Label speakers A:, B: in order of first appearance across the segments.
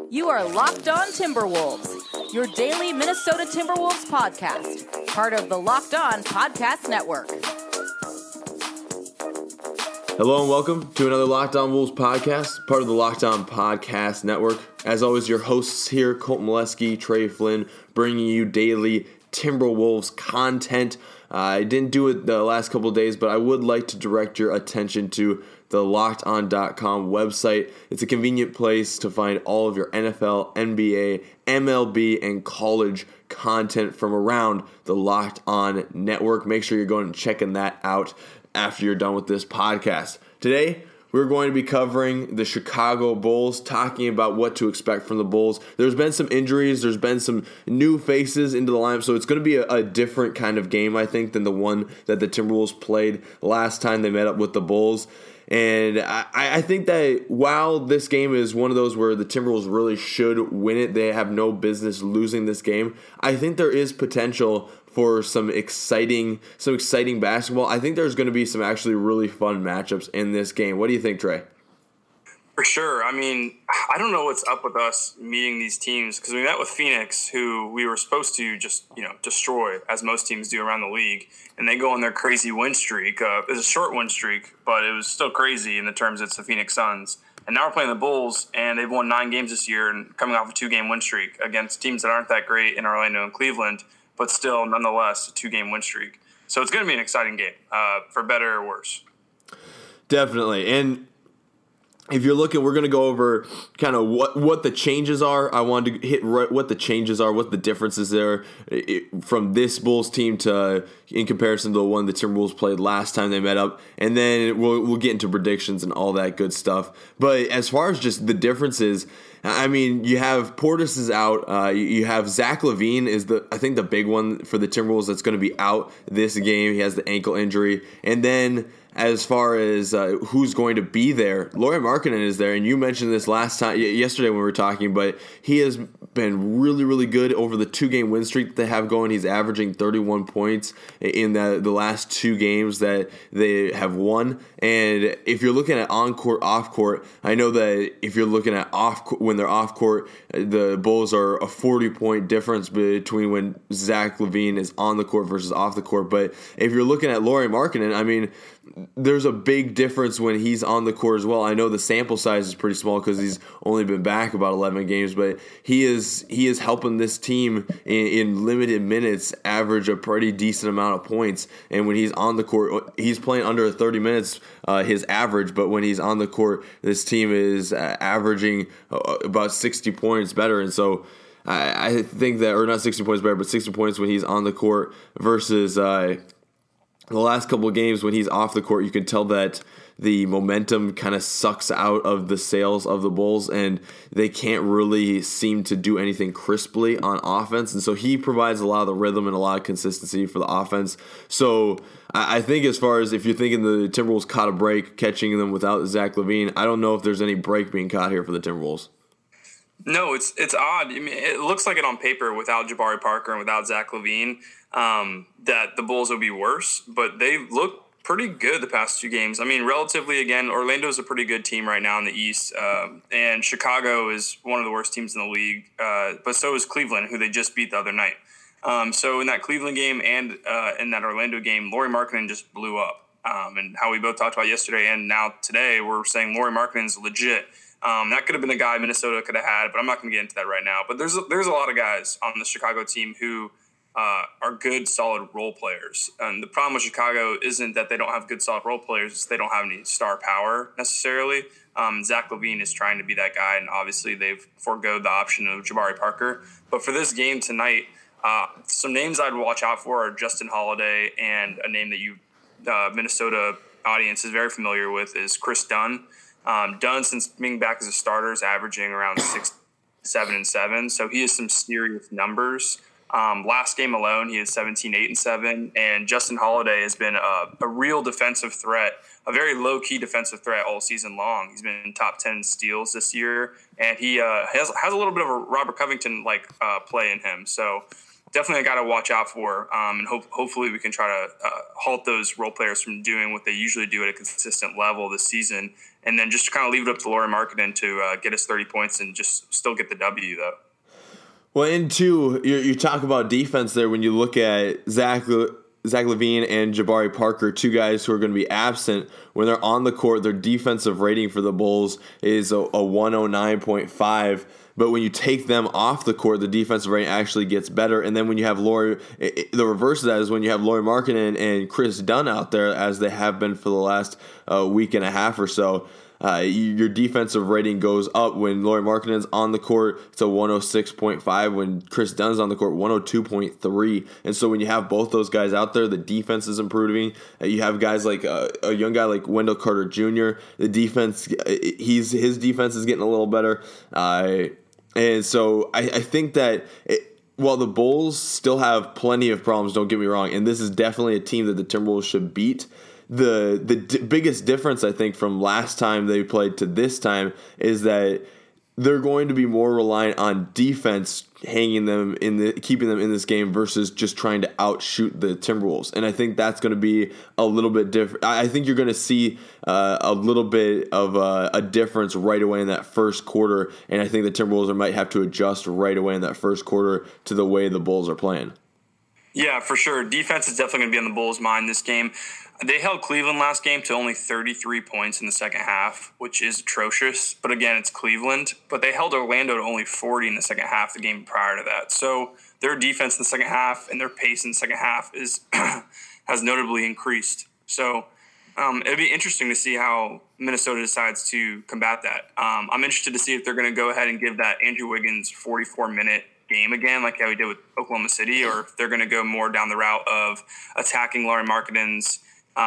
A: You are Locked On Timberwolves, your daily Minnesota Timberwolves podcast, part of the Locked On Podcast Network.
B: Hello and welcome to another Locked On Wolves podcast, part of the Locked On Podcast Network. As always, your hosts here, Colton Molesky, Trey Flynn, bringing you daily Timberwolves content. I didn't do it the last couple of days, but I would like to direct your attention to the LockedOn.com website. It's a convenient place to find all of your NFL, NBA, MLB, and college content from around the Locked On network. Make sure you're going and checking that out after you're done with this podcast. Today, we're going to be covering the Chicago Bulls, talking about what to expect from the Bulls. There's been some injuries. There's been some new faces into the lineup, so it's going to be a different kind of game, I think, than the one that the Timberwolves played last time they met up with the Bulls. And I think that while this game is one of those where the Timberwolves really should win it, they have no business losing this game, I think there is potential for some exciting basketball. I think there's going to be some actually really fun matchups in this game. What do you think, Trey?
C: For sure. I mean, I don't know what's up with us meeting these teams because we met with Phoenix, who we were supposed to just, destroy, as most teams do around the league, and they go on their crazy win streak. It was a short win streak, but it was still crazy in the terms it's the Phoenix Suns. And now we're playing the Bulls, and they've won 9 games this year and coming off a 2-game win streak against teams that aren't that great in Orlando and Cleveland, but still, nonetheless, a 2-game win streak. So it's going to be an exciting game, for better or worse.
B: Definitely. And if you're looking, we're going to go over kind of what the changes are. I wanted to hit what the changes are, what the differences there from this Bulls team to in comparison to the one the Timberwolves played last time they met up. And then we'll get into predictions and all that good stuff. But as far as just the differences, I mean, you have Portis is out. You have Zach LaVine is I think the big one for the Timberwolves that's going to be out this game. He has the ankle injury. And then as far as who's going to be there, Lauri Markkanen is there, and you mentioned this yesterday when we were talking, but he has been really, really good over the 2-game win streak that they have going. He's averaging 31 points in the last 2 games that they have won. And if you're looking at on-court, off-court, I know that if you're looking at when they're off-court, the Bulls are a 40-point difference between when Zach LaVine is on the court versus off the court. But if you're looking at Lauri Markkanen, I mean, there's a big difference when he's on the court as well. I know the sample size is pretty small because he's only been back about 11 games, but he is helping this team in limited minutes average a pretty decent amount of points. And when he's on the court, he's playing under 30 minutes his average, but when he's on the court, this team is averaging about 60 points better. And so I think that, or not 60 points better, but 60 points when he's on the court versus the last couple of games when he's off the court, you can tell that the momentum kind of sucks out of the sails of the Bulls, and they can't really seem to do anything crisply on offense. And so he provides a lot of the rhythm and a lot of consistency for the offense. So I think as far as if you're thinking the Timberwolves caught a break catching them without Zach LaVine, I don't know if there's any break being caught here for the Timberwolves.
C: No, it's odd. I mean, it looks like it on paper without Jabari Parker and without Zach LaVine that the Bulls would be worse, but they look pretty good the past 2 games. I mean, relatively, again, Orlando's a pretty good team right now in the East, and Chicago is one of the worst teams in the league, but so is Cleveland, who they just beat the other night. So in that Cleveland game and in that Orlando game, Lauri Markkanen just blew up, and how we both talked about yesterday and now today, we're saying Lauri Markkanen's legit. That could have been the guy Minnesota could have had, but I'm not going to get into that right now. But there's a lot of guys on the Chicago team who are good, solid role players. And the problem with Chicago isn't that they don't have good, solid role players. It's they don't have any star power necessarily. Zach LaVine is trying to be that guy, and obviously they've foregoed the option of Jabari Parker. But for this game tonight, some names I'd watch out for are Justin Holiday, and a name that Minnesota audience is very familiar with is Chris Dunn. Dunn, since being back as a starter, is averaging around 6, 7, and 7. So he has some serious numbers. Last game alone, he had 17, 8, and 7. And Justin Holiday has been a real defensive threat, a very low-key defensive threat all season long. He's been in top 10 steals this year, and he has a little bit of a Robert Covington-like play in him. So definitely a guy to watch out for, and hopefully we can try to halt those role players from doing what they usually do at a consistent level this season, and then just kind of leave it up to Lauri Markkanen to get us 30 points and just still get the W, though.
B: Well, and two, you talk about defense there when you look at Zach LaVine and Jabari Parker, two guys who are going to be absent. When they're on the court, their defensive rating for the Bulls is a 109.5. But when you take them off the court, the defensive rating actually gets better. And then when you have the reverse of that is when you have Lauri Markkanen and Chris Dunn out there, as they have been for the last week and a half or so. Your defensive rating goes up when Lauri Markkanen's on the court. It's a 106.5. When Chris Dunn's on the court, 102.3. And so when you have both those guys out there, the defense is improving. You have guys like a young guy like Wendell Carter Jr. The defense, his defense is getting a little better. And so I think that while the Bulls still have plenty of problems, don't get me wrong, and this is definitely a team that the Timberwolves should beat. The biggest difference, I think, from last time they played to this time is that they're going to be more reliant on defense, keeping them in this game versus just trying to outshoot the Timberwolves. And I think that's going to be a little bit different. I think you're going to see a little bit of a difference right away in that first quarter. And I think the Timberwolves might have to adjust right away in that first quarter to the way the Bulls are playing.
C: Yeah, for sure. Defense is definitely going to be on the Bulls' mind this game. They held Cleveland last game to only 33 points in the second half, which is atrocious. But again, it's Cleveland. But they held Orlando to only 40 in the second half the game prior to that. So their defense in the second half and their pace in the second half is has notably increased. So it'd be interesting to see how Minnesota decides to combat that. I'm interested to see if they're going to go ahead and give that Andrew Wiggins 44-minute game again, like how he did with Oklahoma City, or if they're going to go more down the route of attacking Lauri Markkanen's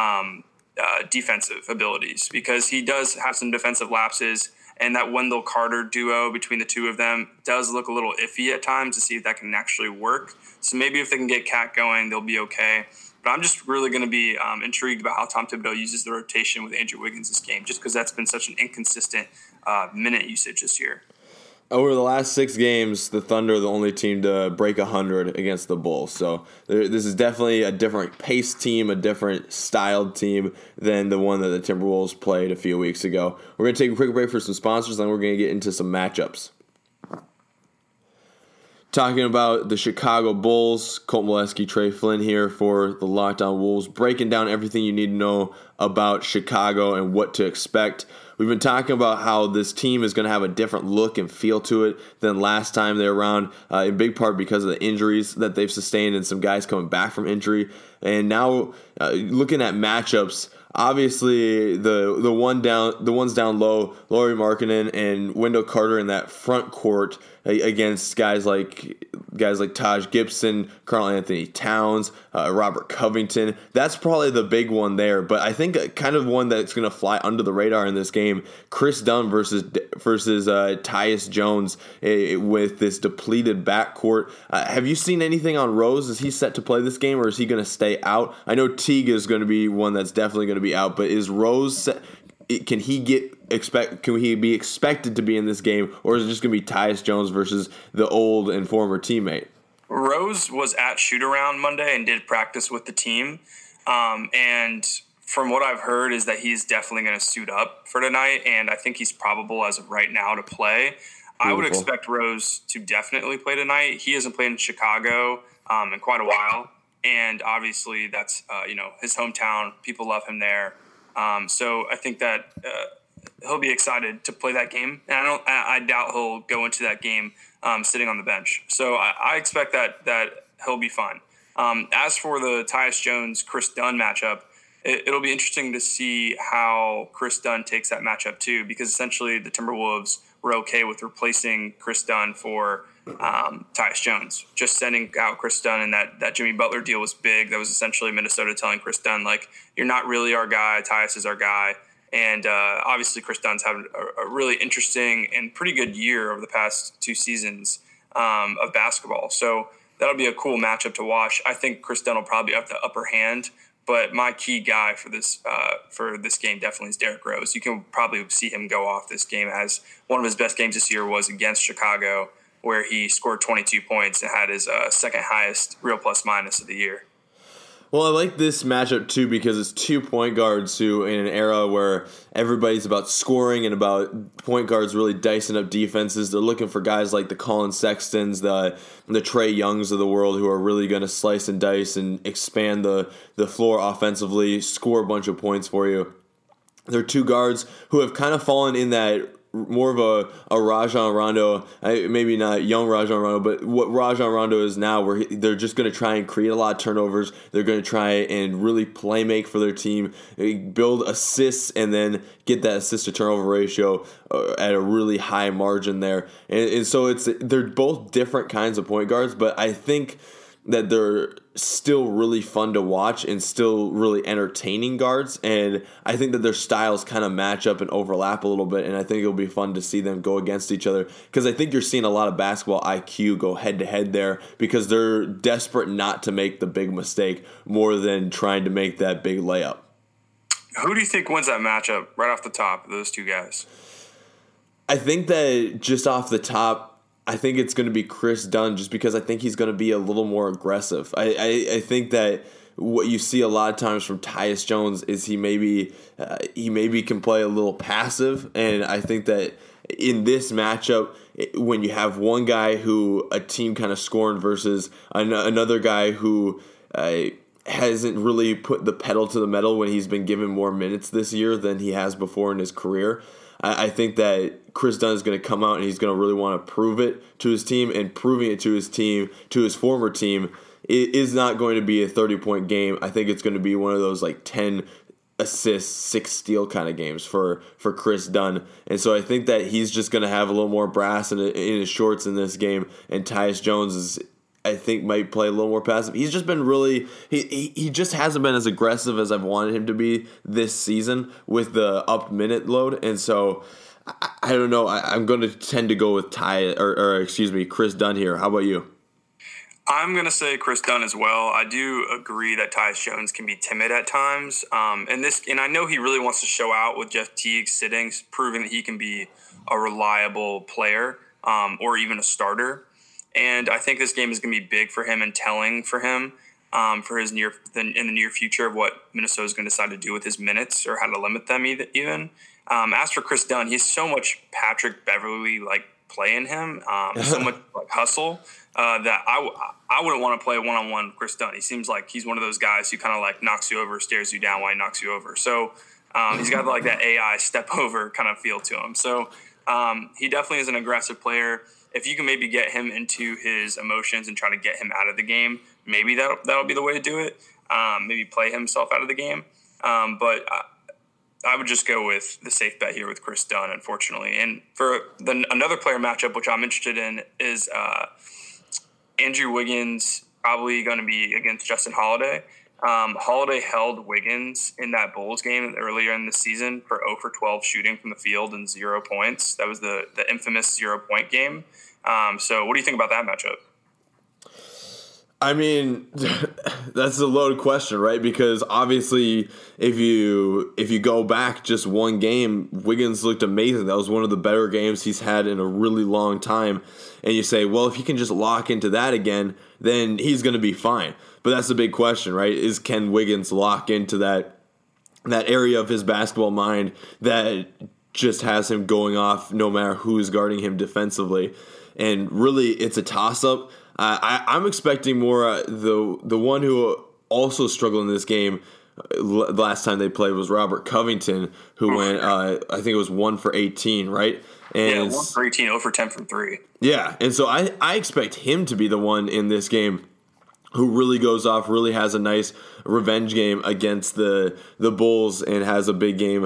C: defensive abilities, because he does have some defensive lapses, and that Wendell Carter duo between the two of them does look a little iffy at times to see if that can actually work. So maybe if they can get Cat going, they'll be okay. But I'm just really going to be intrigued about how Tom Thibodeau uses the rotation with Andrew Wiggins this game, just because that's been such an inconsistent minute usage this year.
B: Over the last 6 games, the Thunder are the only team to break 100 against the Bulls. So this is definitely a different pace team, a different styled team than the one that the Timberwolves played a few weeks ago. We're going to take a quick break for some sponsors, and then we're going to get into some matchups. Talking about the Chicago Bulls, Colt Molesky, Trey Flynn here for the Locked On Wolves, breaking down everything you need to know about Chicago and what to expect. We've been talking about how this team is going to have a different look and feel to it than last time they were around, in big part because of the injuries that they've sustained and some guys coming back from injury. And now looking at matchups, obviously the ones down low, Lauri Markkanen and Wendell Carter in that front court against guys like Taj Gibson, Karl Anthony Towns, Robert Covington. That's probably the big one there. But I think kind of one that's going to fly under the radar in this game, Chris Dunn versus Tyus Jones with this depleted backcourt. Have you seen anything on Rose? Is he set to play this game, or is he going to stay out? I know Teague is going to be one that's definitely going to be out, but is Rose set? Can he be expected to be in this game, or is it just going to be Tyus Jones versus the old and former teammate?
C: Rose was at shoot-around Monday and did practice with the team. And from what I've heard is that he's definitely going to suit up for tonight, and I think he's probable as of right now to play. Beautiful. I would expect Rose to definitely play tonight. He hasn't played in Chicago in quite a while, and obviously that's his hometown. People love him there. So I think that he'll be excited to play that game, and I doubt he'll go into that game sitting on the bench. So I expect that he'll be fine. As for the Tyus Jones-Chris Dunn matchup, it'll be interesting to see how Chris Dunn takes that matchup too, because essentially the Timberwolves were okay with replacing Chris Dunn for Tyus Jones. Just sending out Chris Dunn, and that Jimmy Butler deal was big. That was essentially Minnesota telling Chris Dunn, like, you're not really our guy, Tyus is our guy. And obviously Chris Dunn's having a really interesting and pretty good year over the past 2 seasons of basketball. So that'll be a cool matchup to watch. I think Chris Dunn will probably have the upper hand, but my key guy for this game definitely is Derrick Rose. You can probably see him go off this game, as one of his best games this year was against Chicago. where he scored 22 points and had his second highest real plus minus of the year.
B: Well, I like this matchup too because it's 2 point guards who, in an era where everybody's about scoring and about point guards really dicing up defenses, they're looking for guys like the Colin Sextons, the Trae Youngs of the world who are really going to slice and dice and expand the floor offensively, score a bunch of points for you. They're two guards who have kind of fallen in that more of a Rajon Rondo, maybe not young Rajon Rondo, but what Rajon Rondo is now, where they're just going to try and create a lot of turnovers. They're going to try and really play make for their team, build assists, and then get that assist to turnover ratio at a really high margin there. And so they're both different kinds of point guards, but I think that they're still really fun to watch and still really entertaining guards. And I think that their styles kind of match up and overlap a little bit. And I think it'll be fun to see them go against each other because I think you're seeing a lot of basketball IQ go head to head there because they're desperate not to make the big mistake more than trying to make that big layup.
C: Who do you think wins that matchup right off the top, those two guys?
B: I think that just off the top, I think it's going to be Chris Dunn just because I think he's going to be a little more aggressive. I think that what you see a lot of times from Tyus Jones is he maybe can play a little passive, and I think that in this matchup, when you have one guy who a team kind of scorned versus another guy who hasn't really put the pedal to the metal when he's been given more minutes this year than he has before in his career, I think that Chris Dunn is going to come out and he's going to really want to prove it to his team, and proving it to his team, to his former team, it is not going to be a 30-point game. I think it's going to be one of those like 10 assists, 6 steal kind of games for Chris Dunn. And so I think that he's just going to have a little more brass in his shorts in this game, and Tyus Jones I think might play a little more passive. He's just been really he just hasn't been as aggressive as I've wanted him to be this season with the up minute load, and so I don't know. I'm going to tend to go with Chris Dunn here. How about you?
C: I'm going to say Chris Dunn as well. I do agree that Tyus Jones can be timid at times, and I know he really wants to show out with Jeff Teague sitting, proving that he can be a reliable player or even a starter. And I think this game is going to be big for him and telling for him for his in the near future of what Minnesota is going to decide to do with his minutes or how to limit them even. As for Chris Dunn, he's so much Patrick Beverly like play in him, so much like hustle that I wouldn't want to play one-on-one with Chris Dunn. He seems like he's one of those guys who kind of like knocks you over, stares you down while he knocks you over. So he's got like that AI step over kind of feel to him. So he definitely is an aggressive player. If you can maybe get him into his emotions and try to get him out of the game, maybe that'll be the way to do it. Maybe play himself out of the game. But I would just go with the safe bet here with Chris Dunn, unfortunately. And for another player matchup, which I'm interested in, is Andrew Wiggins probably going to be against Justin Holiday. Holiday held Wiggins in that Bulls game earlier in the season for 0 for 12 shooting from the field and 0 points. That was the infamous 0-point game. So what do you think about that matchup?
B: I mean, that's a loaded question, right? Because obviously, if you go back just one game, Wiggins looked amazing. That was one of the better games he's had in a really long time. And you say, well, if he can just lock into that again, then he's going to be fine. But that's the big question, right? Is can Wiggins lock into that area of his basketball mind that just has him going off no matter who's guarding him defensively? And really, it's a toss-up. I'm expecting more the one who also struggled in this game last time they played was Robert Covington, who went, I think it was 1 for 18, right? And
C: 1 for 18, 0 for 10 from 3.
B: Yeah, and so I expect him to be the one in this game who really goes off, really has a nice revenge game against the Bulls and has a big game.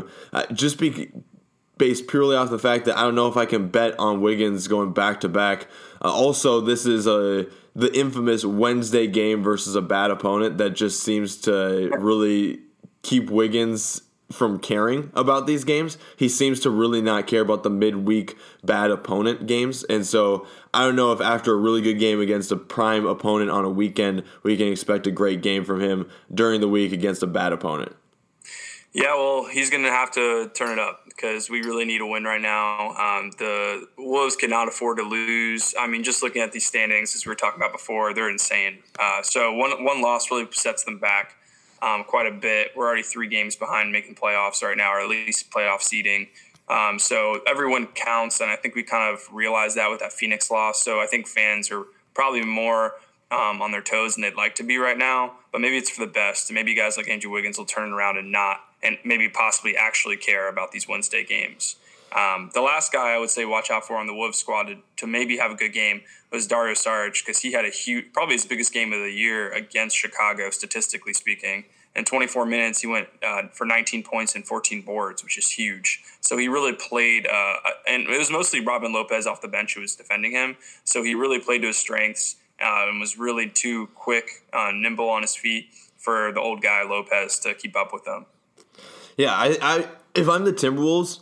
B: Based purely off the fact that I don't know if I can bet on Wiggins going back-to-back. Also, this is the infamous Wednesday game versus a bad opponent that just seems to really keep Wiggins from caring about these games. He seems to really not care about the midweek bad opponent games. And so I don't know if after a really good game against a prime opponent on a weekend, we can expect a great game from him during the week against a bad opponent.
C: Yeah, well, he's going to have to turn it up because we really need a win right now. The Wolves cannot afford to lose. I mean, just looking at these standings, as we were talking about before, they're insane. So one loss really sets them back quite a bit. We're already 3 games behind making playoffs right now, or at least playoff seeding. So everyone counts, and I think we kind of realized that with that Phoenix loss. So I think fans are probably more on their toes than they'd like to be right now. But maybe it's for the best. Maybe guys like Andrew Wiggins will turn around and maybe possibly actually care about these Wednesday games. The last guy I would say watch out for on the Wolves squad to maybe have a good game was Dario Saric, because he had a huge, probably his biggest game of the year against Chicago, statistically speaking. In 24 minutes, he went for 19 points and 14 boards, which is huge. So he really played, and it was mostly Robin Lopez off the bench who was defending him. So he really played to his strengths and was really too quick, nimble on his feet for the old guy Lopez to keep up with him.
B: Yeah, I if I'm the Timberwolves,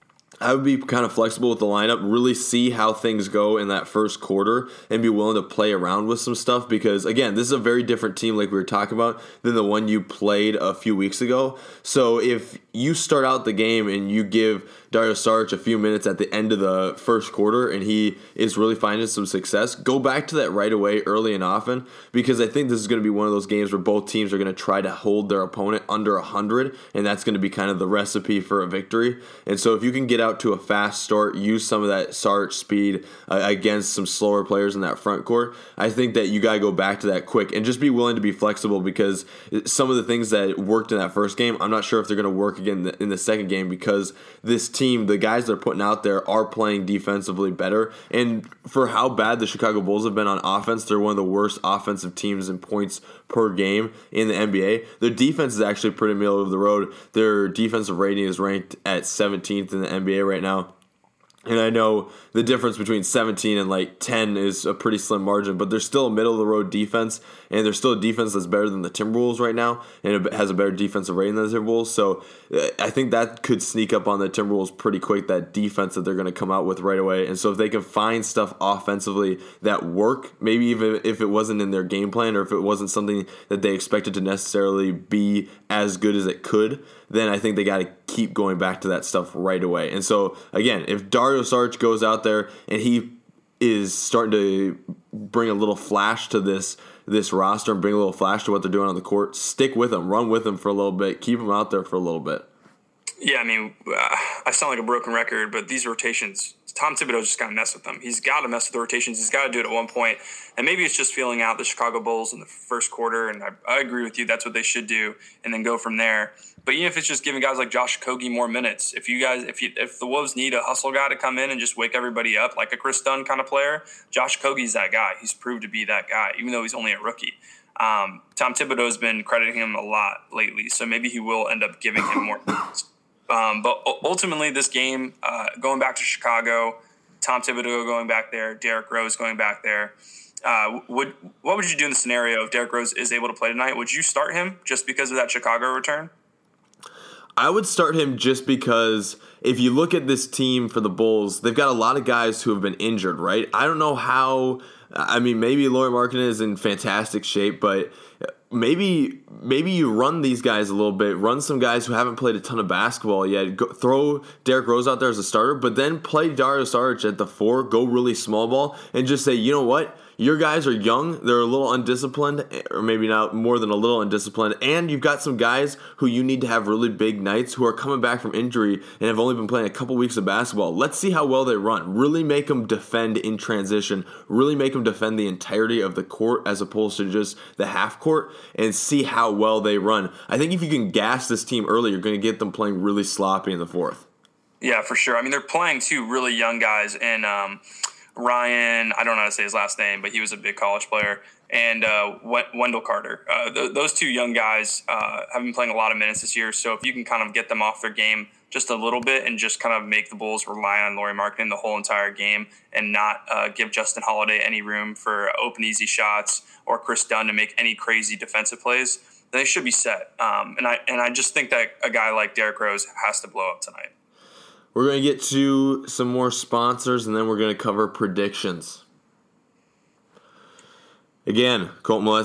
B: I would be kind of flexible with the lineup, really see how things go in that first quarter, and be willing to play around with some stuff because, again, this is a very different team like we were talking about than the one you played a few weeks ago. So if you start out the game and you give Dario Saric a few minutes at the end of the first quarter and he is really finding some success, go back to that right away early and often, because I think this is going to be one of those games where both teams are going to try to hold their opponent under 100, and that's going to be kind of the recipe for a victory. And so if you can get out to a fast start, use some of that Saric speed against some slower players in that front court, I think that you got to go back to that quick and just be willing to be flexible, because some of the things that worked in that first game, I'm not sure if they're going to work again in the second game, because this team, the guys they're putting out there, are playing defensively better. And for how bad the Chicago Bulls have been on offense, they're one of the worst offensive teams in points per game in the NBA. Their defense is actually pretty middle of the road. Their defensive rating is ranked at 17th in the NBA right now. And I know the difference between 17 and like 10 is a pretty slim margin, but they're still a middle-of-the-road defense, and they're still a defense that's better than the Timberwolves right now, and it has a better defensive rating than the Timberwolves. So I think that could sneak up on the Timberwolves pretty quick, that defense that they're going to come out with right away. And so if they can find stuff offensively that work, maybe even if it wasn't in their game plan or if it wasn't something that they expected to necessarily be as good as it could, then I think they got to keep going back to that stuff right away. And so, again, if Dario Saric goes out there and he is starting to bring a little flash to this roster and bring a little flash to what they're doing on the court, stick with him, run with him for a little bit, keep him out there for a little bit.
C: Yeah, I mean, I sound like a broken record, but these rotations, Tom Thibodeau just got to mess with them. He's got to mess with the rotations. He's got to do it at one point. And maybe it's just feeling out the Chicago Bulls in the first quarter, and I agree with you. That's what they should do, and then go from there. But even if it's just giving guys like Josh Okogie more minutes, if the Wolves need a hustle guy to come in and just wake everybody up, like a Chris Dunn kind of player, Josh Okogie's that guy. He's proved to be that guy, even though he's only a rookie. Tom Thibodeau's been crediting him a lot lately, so maybe he will end up giving him more minutes. But ultimately, this game, going back to Chicago, Tom Thibodeau going back there, Derrick Rose going back there, what would you do in the scenario if Derrick Rose is able to play tonight? Would you start him just because of that Chicago return?
B: I would start him just because if you look at this team for the Bulls, they've got a lot of guys who have been injured, right? I don't know how. I mean, maybe Lauri Markkanen is in fantastic shape, but maybe you run these guys a little bit, run some guys who haven't played a ton of basketball yet, throw Derrick Rose out there as a starter, but then play Dario Saric at the 4, go really small ball, and just say, you know what? Your guys are young, they're a little undisciplined, or maybe not more than a little undisciplined, and you've got some guys who you need to have really big nights who are coming back from injury and have only been playing a couple weeks of basketball. Let's see how well they run. Really make them defend in transition. Really make them defend the entirety of the court as opposed to just the half court, and see how well they run. I think if you can gas this team early, you're going to get them playing really sloppy in the fourth.
C: Yeah, for sure. I mean, they're playing two really young guys in Ryan, I don't know how to say his last name, but he was a big college player, and Wendell Carter. Those two young guys have been playing a lot of minutes this year, so if you can kind of get them off their game just a little bit and just kind of make the Bulls rely on Lauri Markkanen the whole entire game and not give Justin Holiday any room for open, easy shots or Chris Dunn to make any crazy defensive plays, then they should be set. And I just think that a guy like Derrick Rose has to blow up tonight.
B: We're going to get to some more sponsors, and then we're going to cover predictions. Again, Colt Molesky,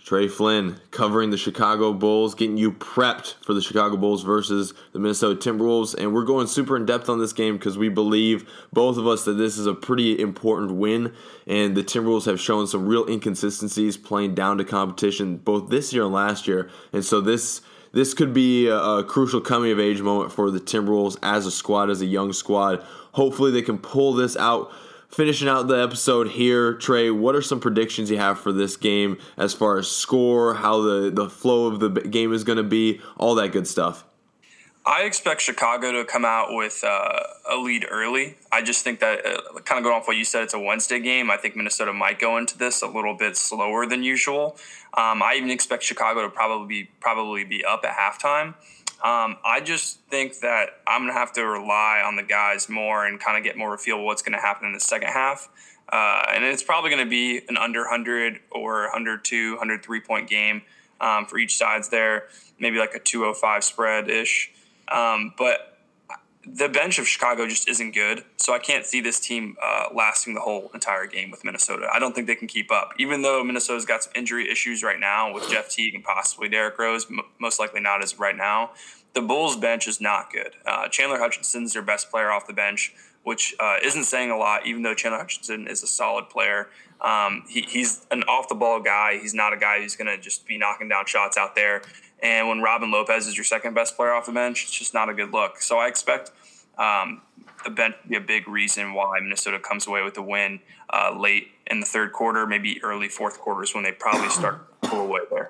B: Trey Flynn covering the Chicago Bulls, getting you prepped for the Chicago Bulls versus the Minnesota Timberwolves. And we're going super in depth on this game because we believe, both of us, that this is a pretty important win. And the Timberwolves have shown some real inconsistencies playing down to competition both this year and last year. And so this could be a crucial coming-of-age moment for the Timberwolves as a squad, as a young squad. Hopefully they can pull this out. Finishing out the episode here, Trey, what are some predictions you have for this game as far as score, how the flow of the game is going to be, all that good stuff?
C: I expect Chicago to come out with a lead early. I just think that, kind of going off what you said, it's a Wednesday game. I think Minnesota might go into this a little bit slower than usual. I even expect Chicago to probably be up at halftime. I just think that I'm going to have to rely on the guys more and kind of get more of a feel of what's going to happen in the second half. And it's probably going to be an under 100 or 102, 103 point game for each sides there, maybe like a 205 spread-ish. But the bench of Chicago just isn't good, so I can't see this team lasting the whole entire game with Minnesota. I don't think they can keep up. Even though Minnesota's got some injury issues right now with Jeff Teague and possibly Derrick Rose, most likely not as of right now, the Bulls' bench is not good. Chandler Hutchinson's their best player off the bench, which isn't saying a lot, even though Chandler Hutchinson is a solid player. He's an off-the-ball guy. He's not a guy who's going to just be knocking down shots out there. And when Robin Lopez is your second best player off the bench, it's just not a good look. So I expect the bench to be a big reason why Minnesota comes away with the win late in the third quarter, maybe early fourth quarters when they probably start to pull away there.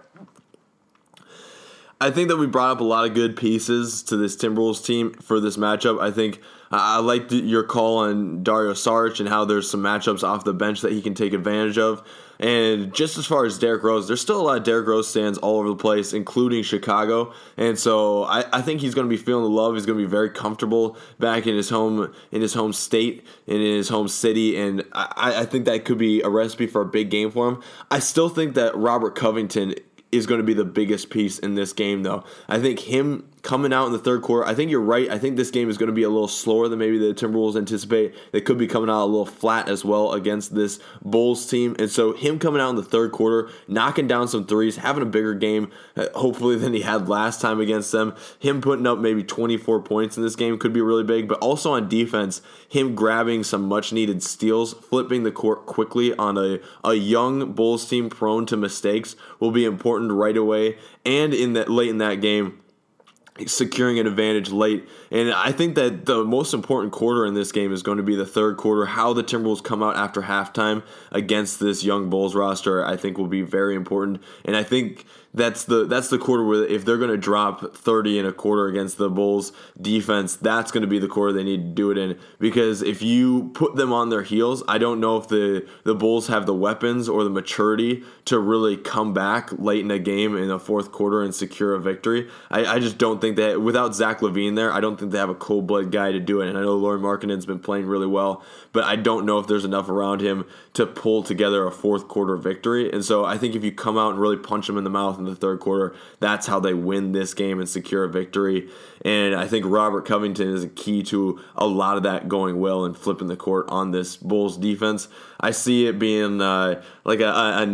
B: I think that we brought up a lot of good pieces to this Timberwolves team for this matchup. I think I liked your call on Dario Saric and how there's some matchups off the bench that he can take advantage of. And just as far as Derrick Rose, there's still a lot of Derrick Rose stands all over the place, including Chicago. And so I think he's going to be feeling the love. He's going to be very comfortable back in his home state and in his home city. And I think that could be a recipe for a big game for him. I still think that Robert Covington is going to be the biggest piece in this game, though. I think him coming out in the third quarter, I think you're right. I think this game is going to be a little slower than maybe the Timberwolves anticipate. They could be coming out a little flat as well against this Bulls team. And so him coming out in the third quarter, knocking down some threes, having a bigger game, hopefully, than he had last time against them. Him putting up maybe 24 points in this game could be really big. But also on defense, him grabbing some much-needed steals, flipping the court quickly on a young Bulls team prone to mistakes will be important right away. And late in that game, securing an advantage late. And I think that the most important quarter in this game is going to be the third quarter. How the Timberwolves come out after halftime against this young Bulls roster, I think, will be very important. And I think that's the quarter where if they're going to drop 30 in a quarter against the Bulls defense, that's going to be the quarter they need to do it in. Because if you put them on their heels, I don't know if the Bulls have the weapons or the maturity to really come back late in a game in the fourth quarter and secure a victory. I just don't think that, without Zach LaVine there, I don't think they have a cold-blooded guy to do it. And I know Lauri Markkanen's been playing really well, but I don't know if there's enough around him to pull together a fourth quarter victory. And so I think if you come out and really punch them in the mouth in the third quarter, that's how they win this game and secure a victory. And I think Robert Covington is a key to a lot of that going well and flipping the court on this Bulls defense. I see it being like a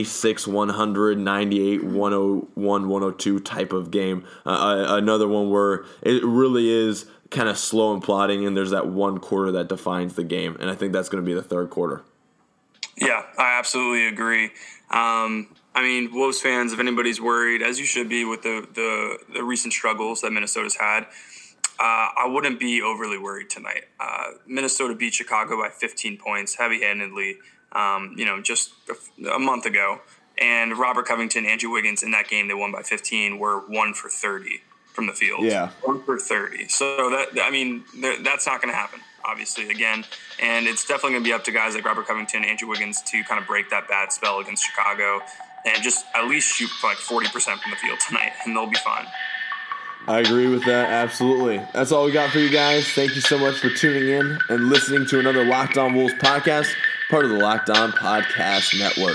B: 96-100, 98-101, 102 type of game. Another one where it really is kind of slow and plodding, and there's that one quarter that defines the game. And I think that's going to be the third quarter.
C: Yeah, I absolutely agree. I mean, Wolves fans, if anybody's worried, as you should be with the recent struggles that Minnesota's had, I wouldn't be overly worried tonight. Minnesota beat Chicago by 15 points, heavy-handedly, just a month ago. And Robert Covington, Andrew Wiggins, in that game they won by 15, were 1 for 30 from the field.
B: Yeah.
C: 1 for 30. So, that's not going to happen, obviously, again. And it's definitely going to be up to guys like Robert Covington, Andrew Wiggins to kind of break that bad spell against Chicago and just at least shoot like 40% from the field tonight, and they'll be fine.
B: I agree with that, absolutely. That's all we got for you guys. Thank you so much for tuning in and listening to another Locked On Wolves podcast, part of the Locked On Podcast Network.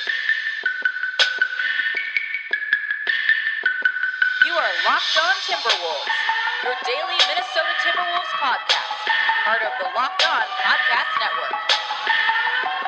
A: You are Locked On Timberwolves, your daily Minnesota Timberwolves podcast, part of the Locked On Podcast Network.